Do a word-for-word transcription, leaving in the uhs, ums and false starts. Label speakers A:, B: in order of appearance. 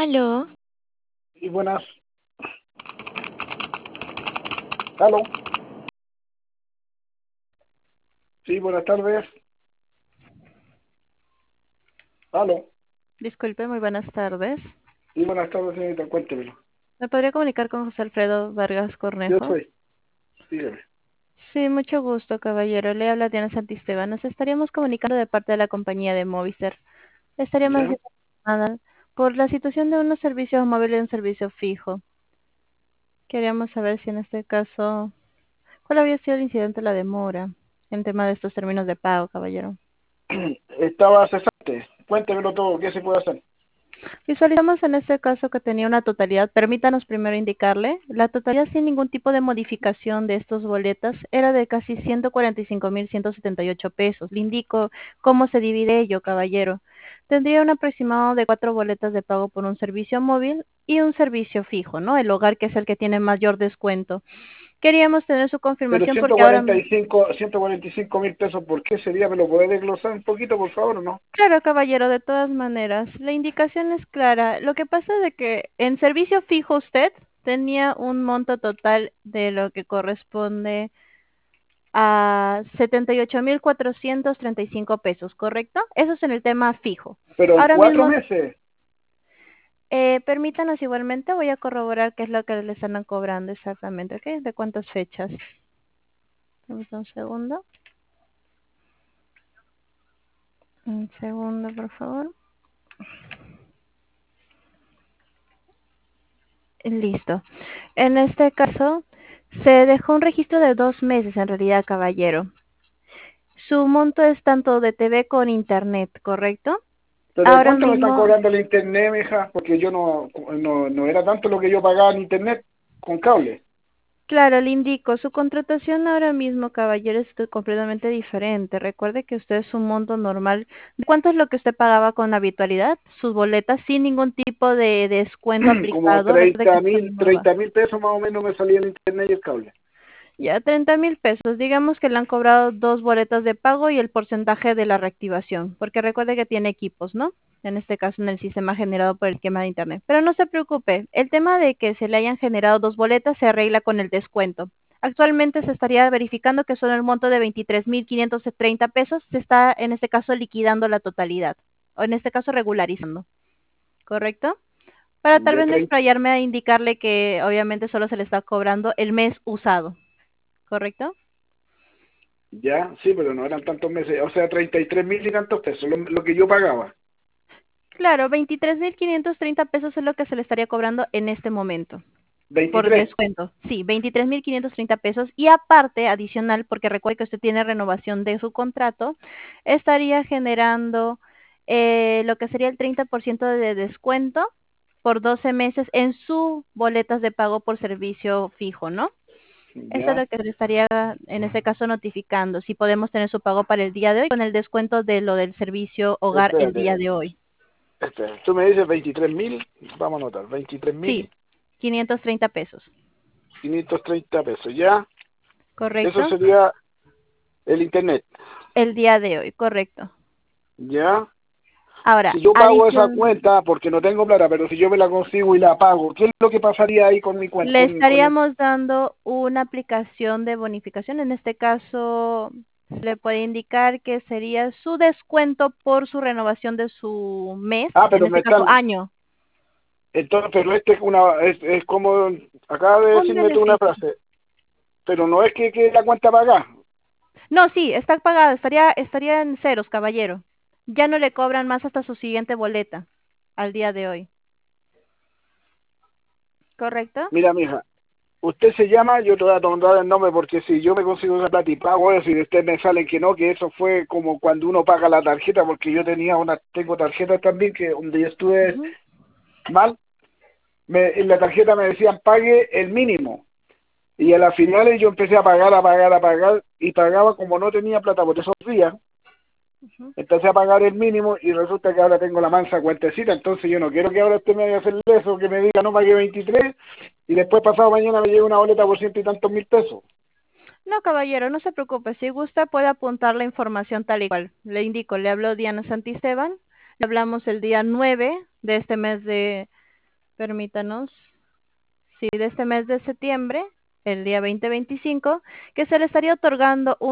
A: Aló,
B: Y buenas. ¿Aló? Sí, buenas tardes. ¿Aló?
C: Disculpe, muy buenas tardes.
B: Sí, buenas tardes, señorita, cuéntemelo.
C: ¿Me podría comunicar con José Alfredo Vargas
B: Yo
C: Cornejo?
B: soy, dígame.
C: Sí, mucho gusto, caballero. Le habla Diana Santisteban. Nos estaríamos comunicando de parte de la compañía de Movistar. Estaríamos
B: ¿Ya?
C: haciendo llamada por la situación de unos servicios móviles y un servicio fijo. Queríamos saber si en este caso, ¿cuál había sido el incidente de la demora en tema de estos términos de pago, caballero?
B: Estaba cesante. Cuéntemelo todo, ¿qué se puede hacer?
C: Visualizamos en este caso que tenía una totalidad, permítanos primero indicarle, la totalidad sin ningún tipo de modificación de estos boletas era de casi ciento cuarenta y cinco mil ciento setenta y ocho pesos. Le indico cómo se divide ello, caballero. Tendría un aproximado de cuatro boletas de pago por un servicio móvil y un servicio fijo, ¿no? El hogar, que es el que tiene mayor descuento. Queríamos tener su
B: Pero
C: confirmación
B: ciento
C: porque ahora...
B: cuarenta y cinco, ciento cuarenta y cinco mil pesos, ¿por qué sería? ¿Me lo puede desglosar un poquito, por favor, o no?
C: Claro, caballero, de todas maneras, la indicación es clara. Lo que pasa es de que en servicio fijo usted tenía un monto total de lo que corresponde a setenta y ocho mil cuatrocientos treinta y cinco pesos, ¿correcto? Eso es en el tema fijo.
B: Pero en
C: Ahora
B: cuatro
C: mismo,
B: meses.
C: eh, permítanos igualmente, voy a corroborar qué es lo que le están cobrando exactamente, ¿ok? ¿De cuántas fechas? Dame un segundo. Un segundo, por favor. Listo. En este caso, se dejó un registro de dos meses en realidad, caballero. Su monto es tanto de T V con internet, ¿correcto?
B: ¿Pero de
C: Ahora
B: cuánto me están
C: mismo,
B: cobrando el internet, mija? Porque yo no, no, no era tanto lo que yo pagaba en internet con cable.
C: claro, le indico, su contratación ahora mismo, caballero, es completamente diferente. Recuerde que usted es un monto normal. ¿Cuánto es lo que usted pagaba con habitualidad? Sus boletas sin ningún tipo de descuento
B: Como
C: aplicado. Recuerde que
B: treinta
C: soy
B: mil,
C: nueva.
B: treinta mil pesos más o menos me salía el internet y el cable.
C: Ya, treinta mil pesos. Digamos que le han cobrado dos boletas de pago y el porcentaje de la reactivación, porque recuerde que tiene equipos, ¿no? En este caso en el sistema generado por el esquema de internet. Pero no se preocupe, el tema de que se le hayan generado dos boletas se arregla con el descuento. Actualmente se estaría verificando que son el monto de veintitrés mil quinientos treinta pesos, se está en este caso liquidando la totalidad, o en este caso regularizando, ¿correcto? Para tal
B: De
C: vez no
B: treinta.
C: explayarme a indicarle que obviamente solo se le está cobrando el mes usado, ¿correcto?
B: Ya, sí, pero no eran tantos meses, o sea, treinta y tres mil y tantos pesos, lo, lo que yo pagaba.
C: Claro, veintitrés mil quinientos treinta pesos es lo que se le estaría cobrando en este momento, por
B: veintitrés.
C: descuento. Sí, veintitrés mil quinientos treinta pesos. Y aparte, adicional, porque recuerde que usted tiene renovación de su contrato, estaría generando eh, lo que sería el treinta por ciento de descuento por doce meses en sus boletas de pago por servicio fijo, ¿no? Eso es
B: Ya,
C: lo que le estaría en este caso notificando, si podemos tener su pago para el día de hoy con el descuento de lo del servicio hogar el día
B: espérate,
C: de hoy.
B: espérate. Tú me dices veintitrés mil, vamos a anotar, veintitrés
C: Sí,
B: mil
C: quinientos treinta pesos,
B: quinientos treinta pesos, ya. Eso
C: ¿correcto?
B: sería el internet,
C: El día de hoy, correcto.
B: ya.
C: Ahora,
B: Si yo pago esa
C: adición,
B: cuenta, porque no tengo plata, pero si yo me la consigo y la pago, ¿qué es lo que pasaría ahí con mi cuenta?
C: le
B: Con, con el...
C: estaríamos dando una aplicación de bonificación. En este caso, le puede indicar que sería su descuento por su renovación de su mes,
B: Ah,
C: en
B: pero
C: este
B: me
C: caso
B: están...
C: año.
B: Entonces, pero este es una... Es, es como... Acaba de
C: Un
B: decirme tú una
C: beneficio.
B: frase, pero no es que, que la cuenta paga.
C: No, sí, está pagado, estaría, estaría en ceros, caballero. Ya no le cobran más hasta su siguiente boleta, al día de hoy. ¿Correcto?
B: Mira, mija, usted se llama, yo te voy a tomar el nombre porque si yo me consigo esa plata y pago eso y ustedes me salen que no, que eso fue como cuando uno paga la tarjeta, porque yo tenía una, tengo tarjetas también que donde yo estuve
C: Ujú,
B: mal, me, en la tarjeta me decían pague el mínimo y a las finales yo empecé a pagar, a pagar, a pagar y pagaba como no tenía plata por esos días,
C: ujú.
B: empecé a pagar el mínimo y resulta que ahora tengo la mansa cuentecita, entonces yo no quiero que ahora usted me vaya a hacer eso, que me diga no pagué veintitrés y después pasado mañana me llegue una boleta por ciento y tantos mil pesos.
C: No, caballero, no se preocupe. Si gusta, puede apuntar la información tal y cual. Le indico, le habló Diana Santisteban. Le hablamos el día nueve de este mes de Permítanos. Sí, de este mes de septiembre, el día veinte veinticinco, que se le estaría otorgando un